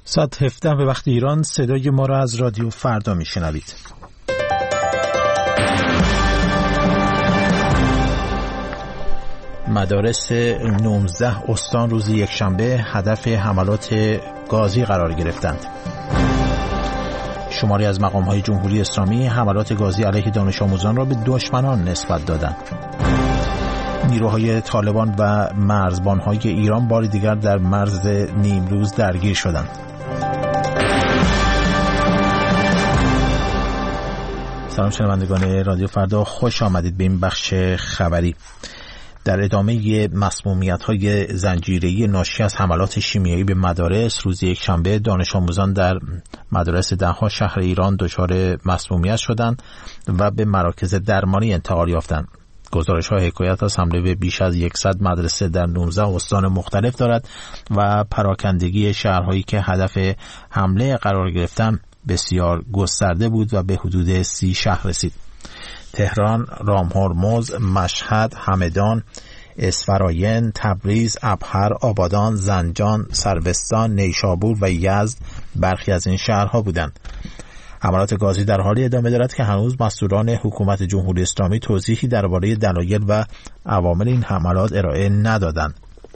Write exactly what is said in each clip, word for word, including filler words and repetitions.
ساعت هفده به وقت ایران صدای ما را از رادیو فردا میشنوید. مدارس نوزده استان روز یکشنبه هدف حملات گازی قرار گرفتند. شماری از مقام‌های جمهوری اسلامی حملات گازی علیه دانش آموزان را به دشمنان نسبت دادند. نیروهای طالبان و مرزبان‌های ایران بار دیگر در مرز نیمروز درگیر شدند. سلام شنوندگان رادیو فردا، خوش آمدید به این بخش خبری. در ادامه مسمومیت‌های زنجیره‌ای ناشی از حملات شیمیایی به مدارس، روز یکشنبه دانش آموزان در مدارس ده‌ها شهر ایران دچار مسمومیت شدند و به مراکز درمانی انتقال یافتند. گزارش‌ها حکایت از حمله به بیش از صد مدرسه در نوزده استان مختلف دارد و پراکندگی شهرهایی که هدف حمله قرار گرفتند بسیار گسترده بود و به حدود سی شهر رسید. تهران، رامهرمز، مشهد، همدان، اسفراین، تبریز، ابهر، آبادان، زنجان، سربستان، نیشابور و یزد برخی از این شهرها بودند. حملات گازی در حالی ادامه دارد که هنوز مسئولان حکومت جمهوری اسلامی توضیحی درباره دلایل و عوامل این حملات ارائه ندادند.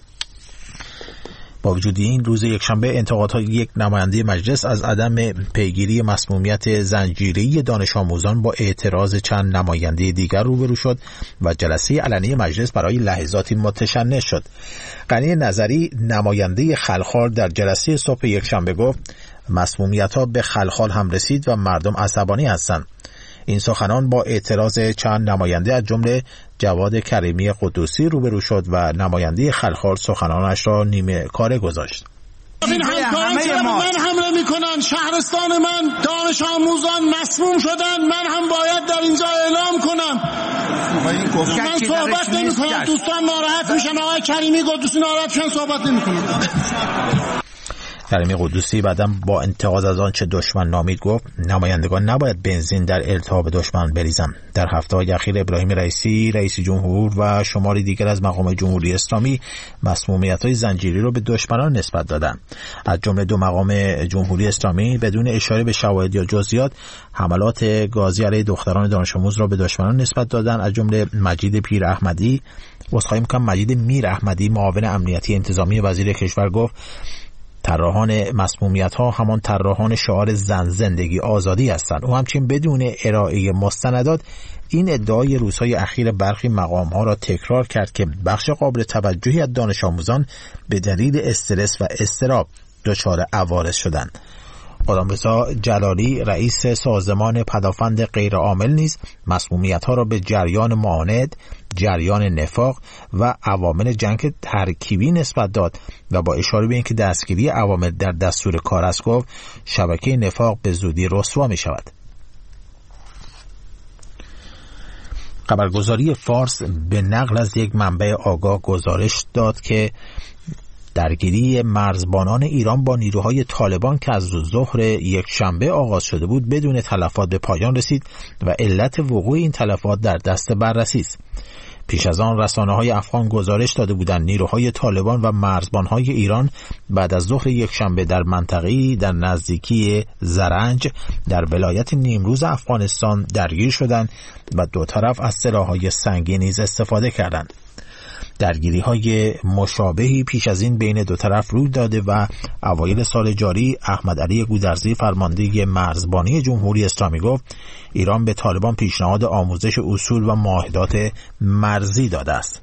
با وجود این، روز یکشنبه انتقادهای یک نماینده مجلس از عدم پیگیری مسمومیت زنجیره‌ای دانش آموزان با اعتراض چند نماینده دیگر روبرو شد و جلسه علنی مجلس برای لحظاتی متشنج شد. غنی نظری، نماینده خلخال، در جلسه صبح یکشنبه گفت مسمومیت‌ها به خلخال هم رسید و مردم عصبانی هستند. این سخنان با اعتراض چند نماینده از جمله جواد کریمی قدوسی روبرو شد و نماینده خلخال سخنانش را نیمه کاره گذاشت. این همکاران چرا من حمله میکنن؟ شهرستان من دانش آموزان مسموم شدن، من هم باید در اینجا اعلام کنم. من صحبت نمی کنم، دوستان ناراحت میشن. آقای کریمی قدوسی ناراحت شدن، صحبت نمی کنم. کریمی قدوسی بعداً با انتقاد از آنچه دشمن نامید گفت نمایندگان نباید بنزین در التهاب دشمن بریزند. در هفته‌های اخیر ابراهیم رئیسی، رئیس جمهور و شماری دیگر از مقامات جمهوری اسلامی مسمومیت‌های زنجیری را به دشمنان نسبت دادند. از جمله دو مقام جمهوری اسلامی بدون اشاره به شواهد یا جزئیات حملات گازی علیه دختران دانش آموز را به دشمنان نسبت دادند. از جمله مجید پیر احمدی، عذرخواهی می‌کنم مجید میر احمدی، معاون امنیتی انتظامی وزیر کشور گفت طراحان مسمومیت‌ها همان طراحان شعار زن زندگی آزادی هستند. او همچنین بدون ارائه مستندات این ادعای روزهای اخیر برخی مقام‌ها را تکرار کرد که بخش قابل توجهی از دانش آموزان به دلیل استرس و اضطراب دچار عوارض شدند. غلامرضا جلالی، رئیس سازمان پدافند غیرعامل نیز مسمومیت‌ها را به جریان معاند، جریان نفاق و عوامل جنگ ترکیبی نسبت داد و با اشاره به اینکه دستگیری عوامل در دستور کار است گفت شبکه نفاق به زودی رسوا می شود. خبرگزاری فارس به نقل از یک منبع آگاه گزارش داد که درگیری مرزبانان ایران با نیروهای طالبان که از ظهر یک شنبه آغاز شده بود بدون تلفات به پایان رسید و علت وقوع این تلفات در دست بررسی است. پیش از آن رسانه‌های افغان گزارش داده بودند نیروهای طالبان و مرزبان‌های ایران بعد از ظهر یک شنبه در منطقه‌ای در نزدیکی زرنج در ولایت نیمروز افغانستان درگیر شدند و دو طرف از سلاح‌های سنگین نیز استفاده کردند. درگیری‌های مشابهی پیش از این بین دو طرف روی داده و اوایل سال جاری احمد علی گودرزی فرمانده مرزبانی جمهوری اسلامی گفت ایران به طالبان پیشنهاد آموزش اصول و معاهدات مرزی داده است.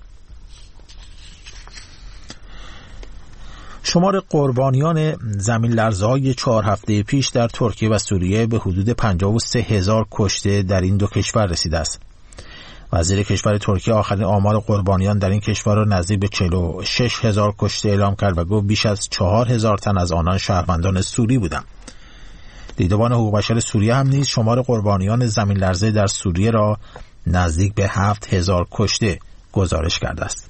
شمار قربانیان زمین لرزه‌های چهار هفته پیش در ترکیه و سوریه به حدود پنجاه و سه هزار کشته در این دو کشور رسیده است. وزیر کشور ترکیه آخرین آمار قربانیان در این کشور را نزدیک به چهل و شش هزار کشته اعلام کرد و گفت بیش از چهار هزار تن از آنان شهروندان سوری بودند. دیدبان حقوق بشر سوریه هم نیز شمار قربانیان زمین لرزه در سوریه را نزدیک به هفت هزار کشته گزارش کرده است.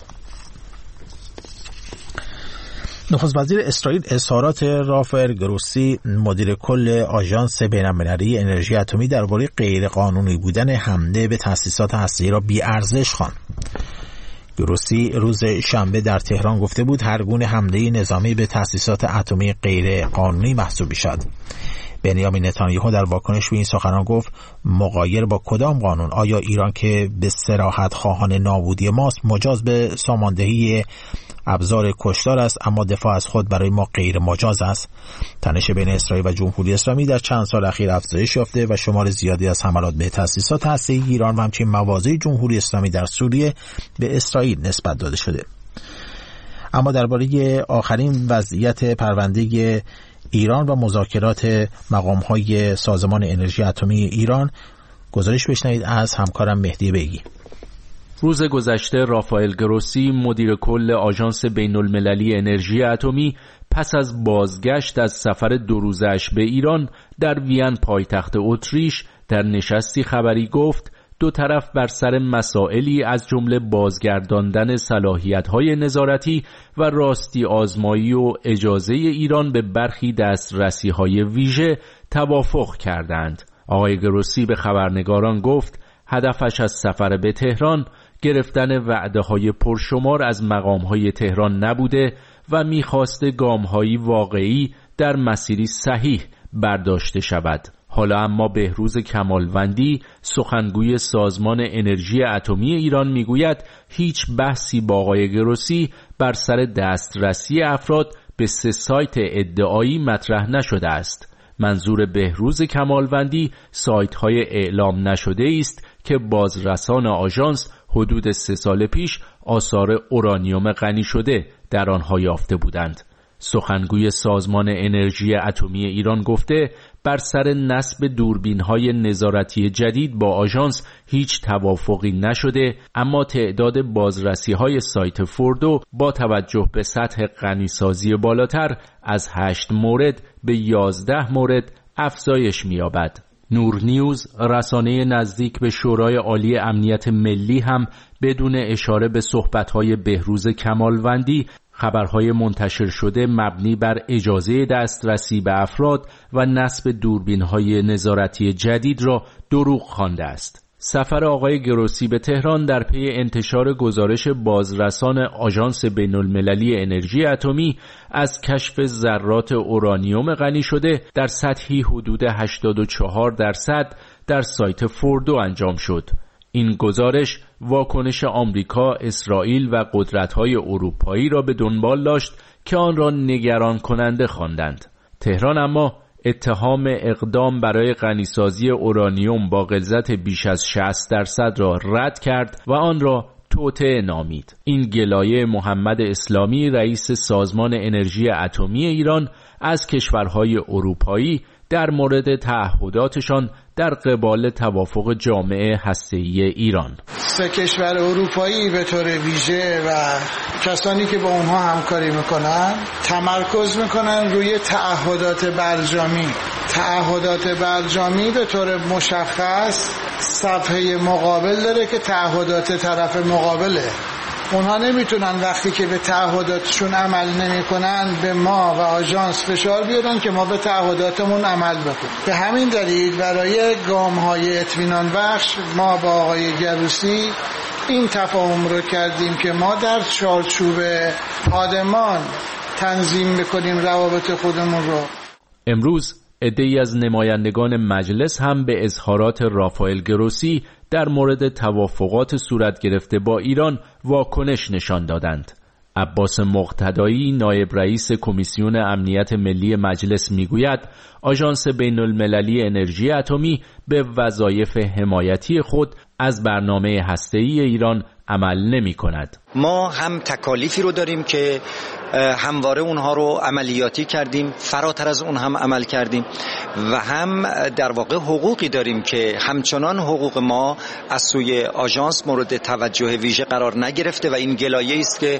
نخست وزیر اسرائیل اظهارات رافائل گروسی مدیر کل آژانس بین‌المللی انرژی اتمی درباره غیرقانونی بودن حمله به تأسیسات هسته‌ای را بی‌ارزش خواند. گروسی روز شنبه در تهران گفته بود هر گونه حمله نظامی به تأسیسات اتمی غیر قانونی محسوب می‌شود. بنیامین نتانیاهو در واکنش به این سخنان گفت مغایر با کدام قانون؟ آیا ایران که به صراحت خواهان نابودی ماست مجاز به ساماندهی ابزار کشتار است اما دفاع از خود برای ما غیر مجاز است؟ تنش بین اسرائیل و جمهوری اسلامی در چند سال اخیر افزایش یافته و شمار زیادی از حملات به تأسیسات هسته‌ای ایران و همچنین مواضع جمهوری اسلامی در سوریه به اسرائیل نسبت داده شده. اما درباره آخرین وضعیت پرونده ایران و مذاکرات مقام‌های سازمان انرژی اتمی ایران گزارش بشنوید از همکارم مهدی بیگی. روز گذشته رافائل گروسی مدیر کل آژانس بین‌المللی انرژی اتمی پس از بازگشت از سفر دو روزش به ایران در وین پایتخت اتریش در نشستی خبری گفت دو طرف بر سر مسائلی از جمله بازگرداندن صلاحیت‌های نظارتی و راستی آزمایی و اجازه ایران به برخی دسترسی‌های ویژه توافق کردند. آقای گروسی به خبرنگاران گفت هدفش از سفر به تهران گرفتن وعده‌های پرشمار از مقام‌های تهران نبوده و می‌خواسته گام‌های واقعی در مسیری صحیح برداشته شود. حالا اما بهروز کمالوندی سخنگوی سازمان انرژی اتمی ایران میگوید هیچ بحثی با آقای گروسی بر سر دسترسی افراد به سه سایت ادعایی مطرح نشده است. منظور بهروز کمالوندی سایت‌های اعلام نشده است که بازرسان آژانس حدود سه سال پیش آثار اورانیوم غنی شده در آنها یافته بودند. سخنگوی سازمان انرژی اتمی ایران گفته بر سر نصب دوربین‌های نظارتی جدید با آژانس هیچ توافقی نشده، اما تعداد بازرسی‌های سایت فوردو با توجه به سطح غنیسازی بالاتر از هشت مورد به یازده مورد افزایش می‌یابد. نور نیوز رسانه نزدیک به شورای عالی امنیت ملی هم بدون اشاره به صحبت‌های بهروز کمالوندی خبرهای منتشر شده مبنی بر اجازه دسترسی به افراد و نصب دوربین‌های نظارتی جدید را دروغ خوانده است. سفر آقای گروسی به تهران در پی انتشار گزارش بازرسان آژانس بین‌المللی انرژی اتمی از کشف ذرات اورانیوم غنی شده در سطحی حدود هشتاد و چهار درصد در سایت فوردو انجام شد. این گزارش واکنش آمریکا، اسرائیل و قدرت‌های اروپایی را به دنبال داشت که آن را نگران کننده خواندند. تهران اما اتهام اقدام برای غنیسازی اورانیوم با غلظت بیش از شصت درصد را رد کرد و آن را توطئه نامید. این گلایه محمد اسلامی رئیس سازمان انرژی اتمی ایران از کشورهای اروپایی در مورد تعهداتشان در قبال توافق جامعه هسته‌ای ایران. سه کشور اروپایی به طور ویژه و کسانی که با اونها همکاری میکنن تمرکز میکنن روی تعهدات برجامی. تعهدات برجامی به طور مشخص صفحه مقابل داره که تعهدات طرف مقابله. اونها نمیتونن وقتی که به تعهداتشون عمل نمیکنن به ما و آژانس فشار بیارن که ما به تعهداتمون عمل بکنیم. به همین دلیل برای گام‌های اطمینان بخش ما با آقای گروسی این تفاهم رو کردیم که ما در چارچوب پادمان تنظیم بکنیم روابط خودمون رو. امروز عده‌ای از نمایندگان مجلس هم به اظهارات رافائل گروسی در مورد توافقات صورت گرفته با ایران واکنش نشان دادند. عباس مقتدایی نایب رئیس کمیسیون امنیت ملی مجلس میگوید آژانس بین‌المللی انرژی اتمی به وظایف حمایتی خود از برنامه هسته‌ای ایران عمل نمی کند. ما هم تکالیفی رو داریم که همواره اونها رو عملیاتی کردیم، فراتر از اون هم عمل کردیم و هم در واقع حقوقی داریم که همچنان حقوق ما از سوی آژانس مورد توجه ویژه قرار نگرفته و این گلایه‌ای است که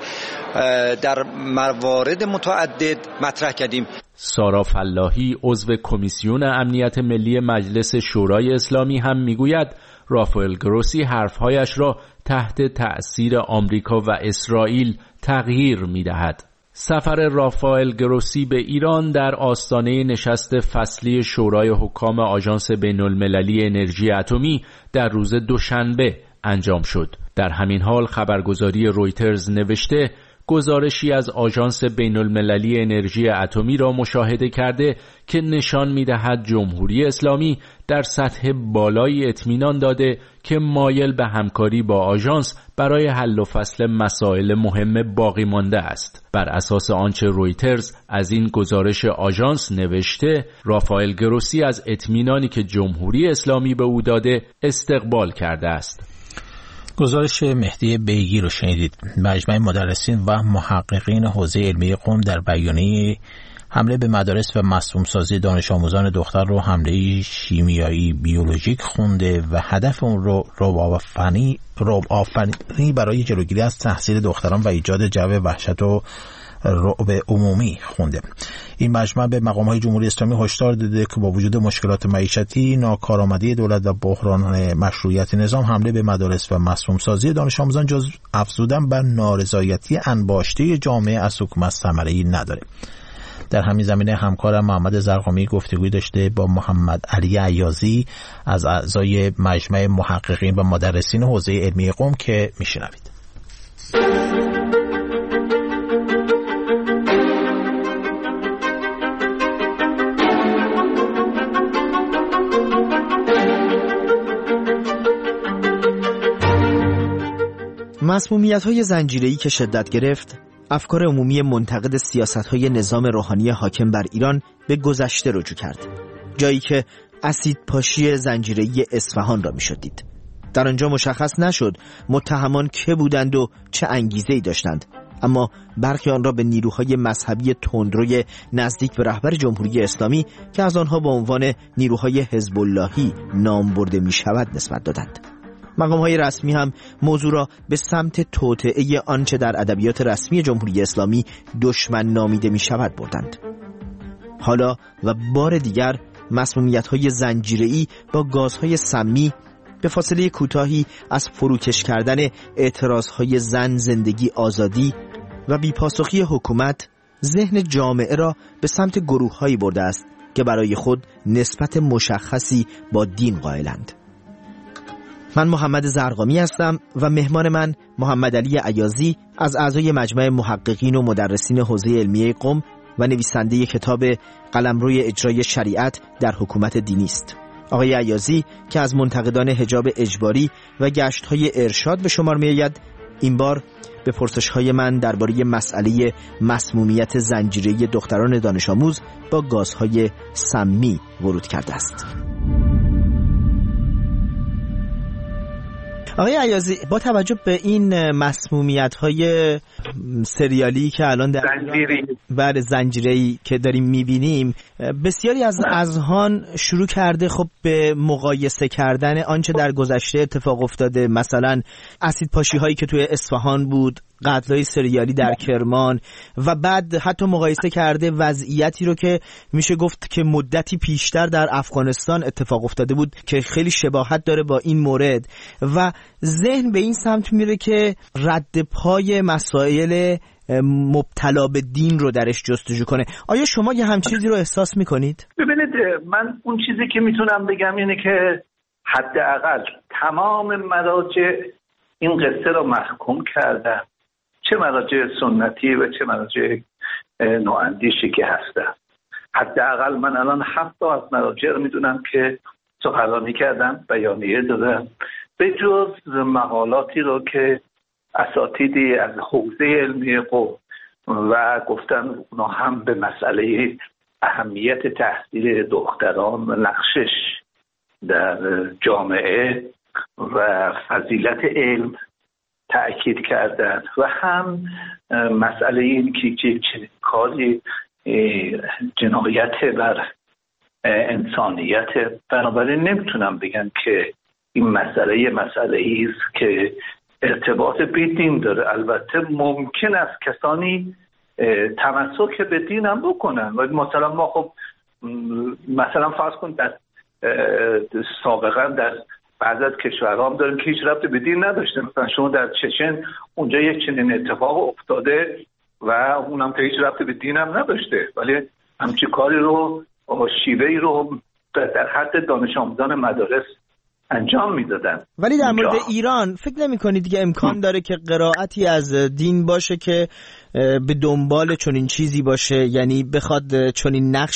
در موارد متعدد مطرح کردیم. سارا فلاحی عضو کمیسیون امنیت ملی مجلس شورای اسلامی هم میگوید رافائل گروسی حرفهایش را تحت تأثیر آمریکا و اسرائیل تغییر می‌دهد. سفر رافائل گروسی به ایران در آستانه نشست فصلی شورای حکام آژانس بین‌المللی انرژی اتمی در روز دوشنبه انجام شد. در همین حال خبرگزاری رویترز نوشته گزارشی از آژانس بین‌المللی انرژی اتمی را مشاهده کرده که نشان می‌دهد جمهوری اسلامی در سطح بالایی اطمینان داده که مایل به همکاری با آژانس برای حل و فصل مسائل مهم باقی مانده است. بر اساس آنچه رویترز از این گزارش آژانس نوشته، رافائل گروسی از اطمینانی که جمهوری اسلامی به او داده استقبال کرده است. گزارش مهدی بیگی رو شنیدید. مجمع مدرسین و محققین حوزه علمی قم در بیانیه حمله به مدارس و مصموم سازی دانش آموزان دختر رو حمله شیمیایی بیولوژیک خونده و هدف اون رو رعب آفرینی رعب آفرینی برای جلوگیری از تحصیل دختران و ایجاد جو وحشت و رعب عمومی خونده. این مجمع به مقام‌های جمهوری اسلامی هشدار داده که با وجود مشکلات معیشتی، ناکارآمدی دولت و بحران مشروعیت نظام، حمله به مدارس و مصموم سازی دانش آموزان جز افزودن بر نارضایتی انباشته جامعه از حکومت ثمره‌ای نداره. در همین زمینه همکارم محمد زرقامی گفتگوی داشته با محمد علی عیازی از اعضای مجمع محققین و مدرسین حوزه علمی قم که میشنوید. مسمومیت‌های زنجیره‌ای که شدت گرفت، افکار عمومی منتقد سیاست‌های نظام روحانی حاکم بر ایران به گذشته رجوع کرد، جایی که اسید پاشی زنجیره‌ای اصفهان را می‌شد دید. در آنجا مشخص نشد متهمان که بودند و چه انگیزه‌ای داشتند، اما برخی آن را به نیروهای مذهبی تندروی نزدیک به رهبر جمهوری اسلامی که از آنها با عنوان نیروهای حزب اللهی نام برده می‌شود نسبت دادند. مقام‌های رسمی هم موضوع را به سمت توطئه آنچه در ادبیات رسمی جمهوری اسلامی دشمن نامیده می‌شود بردند. حالا و بار دیگر مسمومیت‌های زنجیره‌ای با گازهای سمی به فاصله کوتاهی از فروکش کردن اعتراضهای زن، زندگی، آزادی و بیپاسخی حکومت ذهن جامعه را به سمت گروه‌هایی برده است که برای خود نسبت مشخصی با دین قائلند. من محمد زرقامی هستم و مهمان من محمد علی عیازی از اعضای مجمع محققین و مدرسین حوزه علمیه قم و نویسنده کتاب قلمروی اجرای شریعت در حکومت دینی است. آقای عیازی که از منتقدان حجاب اجباری و گشت‌های ارشاد به شمار می‌آید، این بار به پرسش‌های من درباره مسئله مسمومیت زنجیره‌ای دختران دانش آموز با گازهای سمی ورود کرده است. آقای عیازی، با توجه به این مسمومیت‌های سریالی که الان در زنجیری بعد زنجیره‌ای که داریم می‌بینیم، بسیاری از اذهان شروع کرده خب به مقایسه کردن آنچه در گذشته اتفاق افتاده، مثلا اسید پاشی‌هایی که توی اصفهان بود، قتل‌های سریالی در کرمان و بعد حتی مقایسه کرده وضعیتی رو که میشه گفت که مدتی پیشتر در افغانستان اتفاق افتاده بود که خیلی شباهت داره با این مورد و ذهن به این سمت میره که رد پای مسائل مبتلا به دین رو درش جستجو کنه. آیا شما یه همچین چیزی رو احساس میکنید؟ ببینید، من اون چیزی که میتونم بگم اینه که حداقل تمام مراجع این قصه رو محکوم کردن، چه مراجع سنتی و چه مراجع نواندیشی که هستن. حداقل من الان هفت تا از مراجع رو میدونم که سخنرانی کردن، بیانیه دادن، به جز مقالاتی رو که اساتیدی از حوزه علمی قم و گفتن اونا هم به مسئله اهمیت تحصیل دختران و نقشش در جامعه و فضیلت علم تأکید کردن و هم مسئله این که چه کاری جنایت بر انسانیت. بنابراین نمیتونم بگم که این مسئله مسئله ایست که ارتباط به دین داره. البته ممکن است کسانی تمسک به دین هم بکنن و مثلا ما خب مثلا فرض کن در سابقا در بعضی از کشورها هم داریم که هیچ ربطی به دین نداشته. مثلا شما در چچن اونجا یک چنین اتفاق افتاده و اونم که هیچ ربطی به دین هم نداشته، ولی همچی کاری رو شیوهی رو در حد دانش آموزان مدارس انجام میدادن. ولی در مورد ایران فکر نمی کنید دیگه امکان داره که قرائتی از دین باشه که به دنبال چنین چیزی باشه، یعنی بخواد چنین نقش